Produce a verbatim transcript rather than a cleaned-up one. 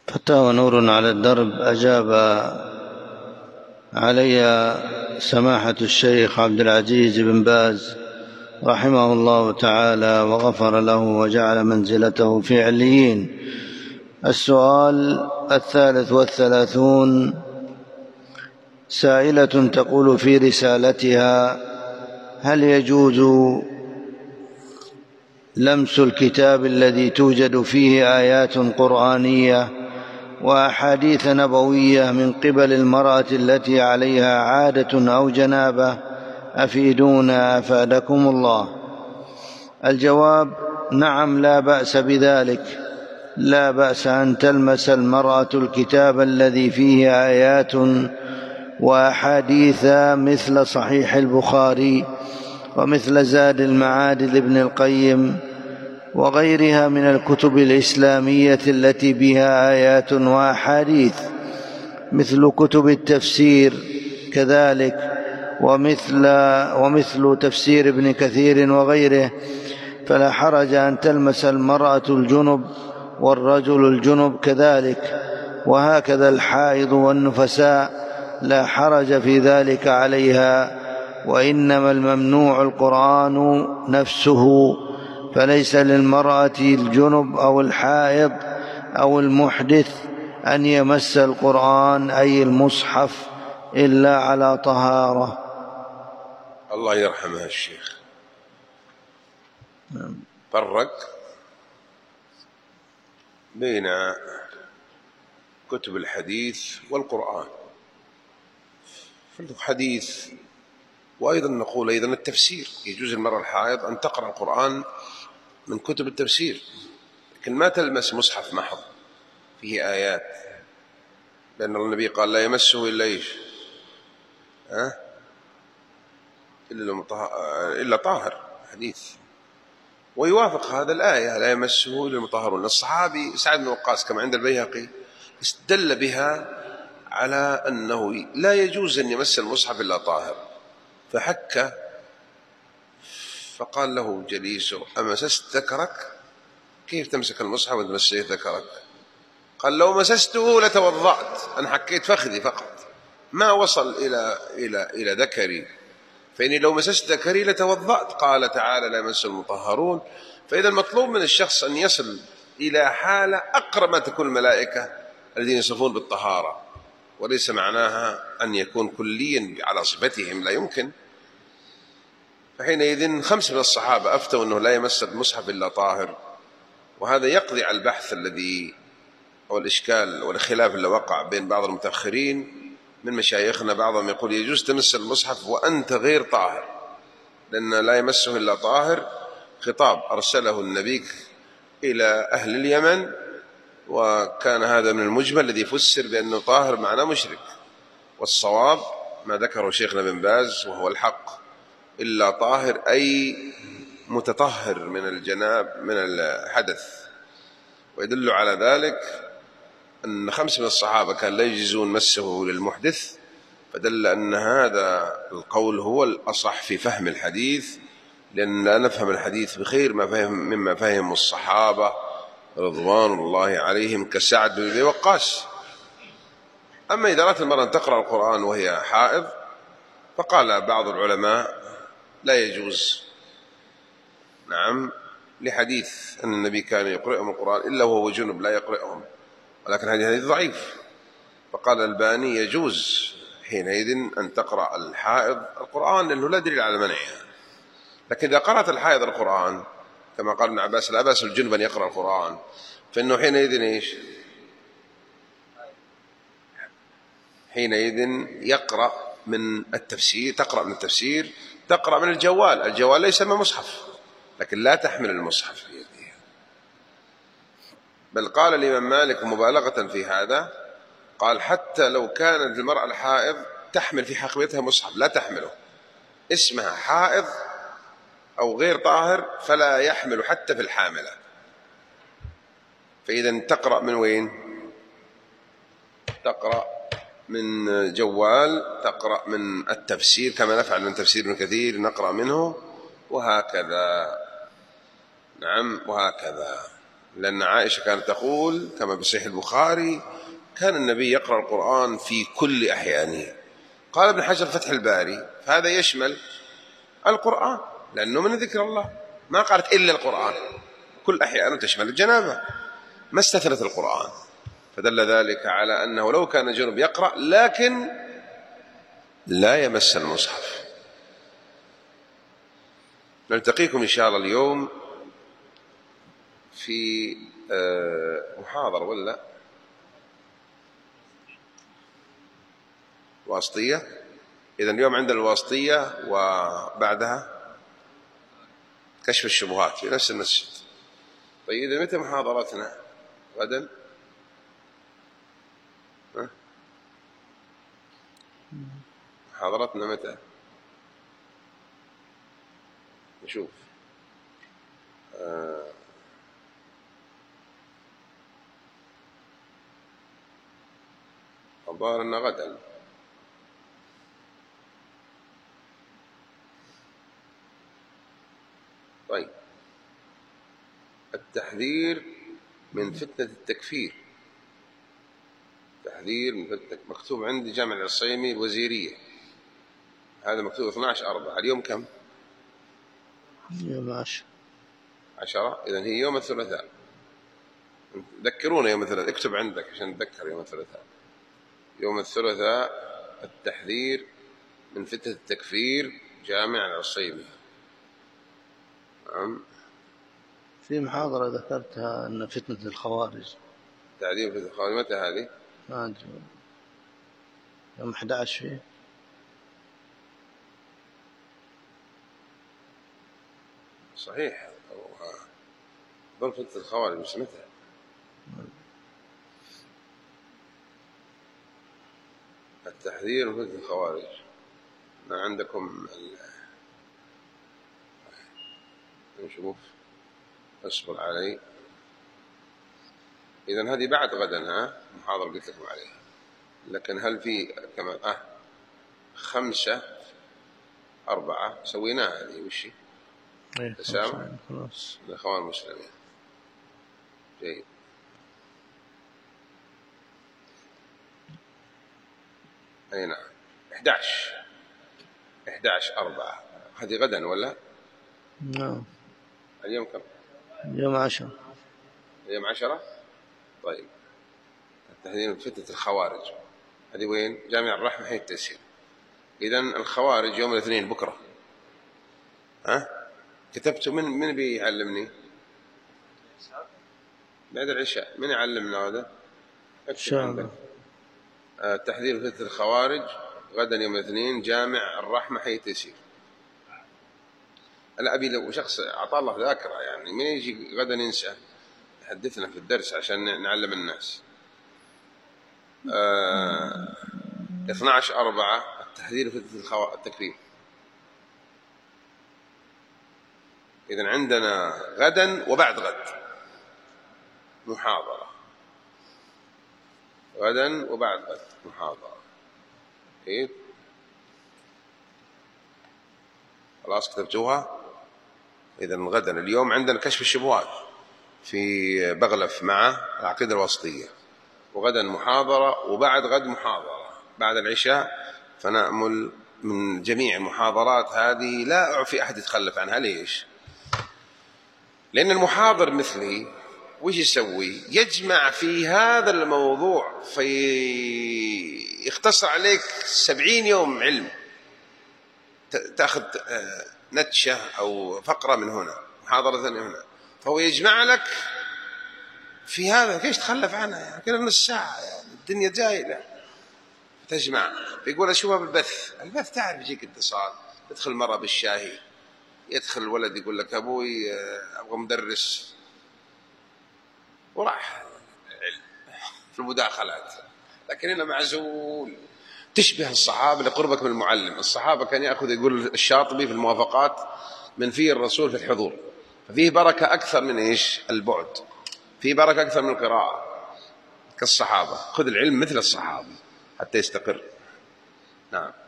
فتاوى نور على الدرب. أجاب علي سماحة الشيخ عبد العزيز بن باز رحمه الله تعالى وغفر له وجعل منزلته في عليين. السؤال الثالث والثلاثون، سائلة تقول في رسالتها: هل يجوز لمس الكتاب الذي توجد فيه آيات قرآنية وأحاديث نبوية من قبل المرأة التي عليها عادة أو جنابة؟ أفيدونا أفادكم الله. الجواب: نعم، لا بأس بذلك، لا بأس أن تلمس المرأة الكتاب الذي فيه آيات وأحاديث مثل صحيح البخاري ومثل زاد المعاد لابن القيم وغيرها من الكتب الإسلامية التي بها آيات وأحاديث، مثل كتب التفسير كذلك، ومثل, ومثل تفسير ابن كثير وغيره. فلا حرج أن تلمس المرأة الجنب والرجل الجنب كذلك، وهكذا الحائض والنفساء لا حرج في ذلك عليها. وإنما الممنوع القرآن نفسه، فليس للمرأة الجنب أو الحائض أو المحدث أن يمس القرآن أي المصحف إلا على طهارة. الله يرحمها الشيخ فرق بين كتب الحديث والقرآن. في الحديث وأيضا نقول أيضا التفسير، يجوز المرأة الحائض أن تقرأ القرآن من كتب التفسير، لكن ما تلمس مصحف محض فيه آيات، لأن النبي قال: لا يمسه إلا إيش؟ أه؟ إلا, إلا طاهر، حديث. ويوافق هذا الآية: لا يمسه إلا المطهرون. الصحابي سعد بن وقاص كما عند البيهقي استدل بها على أنه لا يجوز أن يمس المصحف إلا طاهر، فحك فقال له جليسه: أمسست ذكرك؟ كيف تمسك المصحف وأنت مسيت ذكرك؟ قال: لو مسسته لتوضأت، أنا حكيت فخذي فقط، ما وصل إلى, إلى, إلى ذكري، فإني لو مسست ذكري لتوضأت. قال تعالى: لا يمس المطهرون. فإذا المطلوب من الشخص أن يصل إلى حالة أقرب ما تكون الملائكة الذين يصفون بالطهارة، وليس معناها أن يكون كليا على صفتهم، لا يمكن. فحينئذ خمس من الصحابة أفتوا أنه لا يمس المصحف إلا طاهر، وهذا يقضي على البحث الذي أو الإشكال والخلاف اللي وقع بين بعض المتأخرين من مشايخنا. بعضهم يقول يجوز تمس المصحف وأنت غير طاهر، لأن لا يمسه إلا طاهر خطاب أرسله النبي إلى أهل اليمن، وكان هذا من المجمل الذي فسر بأنه طاهر معناه مشرك. والصواب ما ذكره شيخنا بن باز وهو الحق: إلا طاهر أي متطهر من الجناب من الحدث. ويدل على ذلك أن خمس من الصحابة كان لا يجوزون مسه للمحدث، فدل أن هذا القول هو الأصح في فهم الحديث، لأن لا نفهم الحديث بخير ما فهم مما فهم الصحابة رضوان الله عليهم كسعد بن أبي وقاص. أما إذا أردت المرأة أن تقرأ القرآن وهي حائض، فقال بعض العلماء لا يجوز، نعم، لحديث أن النبي كان يقرأهم القرآن إلا وهو جنب لا يقرأهم، ولكن هذا حديث ضعيف. فقال الباني يجوز حينئذ أن تقرأ الحائض القرآن لأنه لا دليل على منعها. لكن إذا قرأت الحائض القرآن كما قال ابن عباس: لا بأس الجنب أن يقرأ القرآن، فإنه حينئذ إيش؟ حينئذ يقرأ من التفسير، تقرأ من التفسير، تقرأ من الجوال. الجوال ليس من مصحف، لكن لا تحمل المصحف في يدها. بل قال الإمام مالك مبالغة في هذا، قال: حتى لو كانت المرأة الحائض تحمل في حقيبتها مصحف لا تحمله، اسمها حائض أو غير طاهر، فلا يحمل حتى في الحاملة. فإذا تقرأ من وين؟ تقرأ من جوال، تقرأ من التفسير كما نفعل من تفسير ابن كثير نقرأ منه، وهكذا. نعم، وهكذا. لأن عائشة كانت تقول كما بصحيح البخاري: كان النبي يقرأ القرآن في كل أحيانه. قال ابن حجر فتح الباري: فهذا يشمل القرآن لأنه من ذكر الله، ما قالت إلا القرآن، كل أحيانه تشمل الجنابة، ما استثنت القرآن، فدل ذلك على أنه لو كان جنب يقرأ لكن لا يمس المصحف. نلتقيكم إن شاء الله اليوم في محاضرة ولا واسطية. إذن اليوم عندنا الواسطية وبعدها كشف الشبهات في نفس المسجد. طيب إذا متى محاضرتنا غدا؟ محاضرتنا متى؟ نشوف. آه الظاهر أنه غدا. طيب، التحذير من فتنة التكفير. تحذير من فتنة، مكتوب عندي جامع العصيمي الوزيرية، هذا مكتوب اثني عشر أربعة. اليوم كم؟ يوم عشرة. عشرة، إذن هي يوم الثلاثاء. ذكرونا يوم الثلاثاء، اكتب عندك عشان نتذكر يوم الثلاثاء. يوم الثلاثاء التحذير من فتنة التكفير، جامع العصيمي. نعم. في محاضرة ذكرتها أن فتنة الخوارج. تعذيب فتنة الخوارج متى هذه؟ ما أدري، يوم أحد عشر فيه. صحيح، ظل فتنة الخوارج مش متى؟ التحذير من فتنة الخوارج. ما عندكم ال... نشوف، اصبر علي. إذن هذه بعد غدا، ها محاضرة قلت لكم عليها. لكن هل في كمان آه خمسة أربعة سويناها هذه وشي؟ تسامح الإخوان المسلمين. جيد. أي نعم. أحد عشر أحد عشر أربعة هذه غدا ولا؟ نعم. اليوم كم؟ اليوم عشرة. اليوم عشرة. طيب، التحذير من فتنة الخوارج هذه وين؟ جامع الرحمة حي التيسير. إذن الخوارج يوم الاثنين بكرة. ها؟ كتبته من من بيعلمني؟ بعد العشاء. من يعلمنا هذا؟ اكتب. التحذير من فتنة الخوارج غدا يوم الاثنين، جامع الرحمة حي التيسير. لا أبي لو شخص أعطى الله ذاكرة يعني من يجي غدا ينسى يحدثنا في الدرس عشان نعلم الناس. آه اثني عشر أربعة التحذير في فتنة التكفير. إذن عندنا غدا وبعد غد محاضرة، غدا وبعد غد محاضرة. إيه؟ خلاص كتبتوها؟ إذن غدا اليوم عندنا كشف الشبهات في بغلف مع العقيدة الوسطية، وغدا محاضرة، وبعد غد محاضرة بعد العشاء. فنأمل من جميع المحاضرات هذه لا أعفي أحد يتخلف عنها. ليش؟ لأن المحاضر مثلي وش يسوي؟ يجمع في هذا الموضوع فيختصر عليك سبعين يوم علم، تأخذ نتشة أو فقرة من هنا، محاضرة من هنا، فهو يجمع لك في هذا. كيش تخلف عنها يعني كل نص ساعة يعني الدنيا جايلة تجمع. بيقول أشوفها بالبث. البث تعرف يجيك اتصال، تدخل مرة بالشاهي، يدخل الولد يقول لك أبوي أبغى مدرس، وراح في المداخلات. لكن هنا معزول، تشبه الصحابة لقربك من المعلم. الصحابة كان يأخذ، يقول الشاطبي في الموافقات، من فيه الرسول في الحضور، ففيه بركة أكثر من إيش؟ البعد. فيه بركة أكثر من القراءة كالصحابة. خذ العلم مثل الصحابة حتى يستقر. نعم.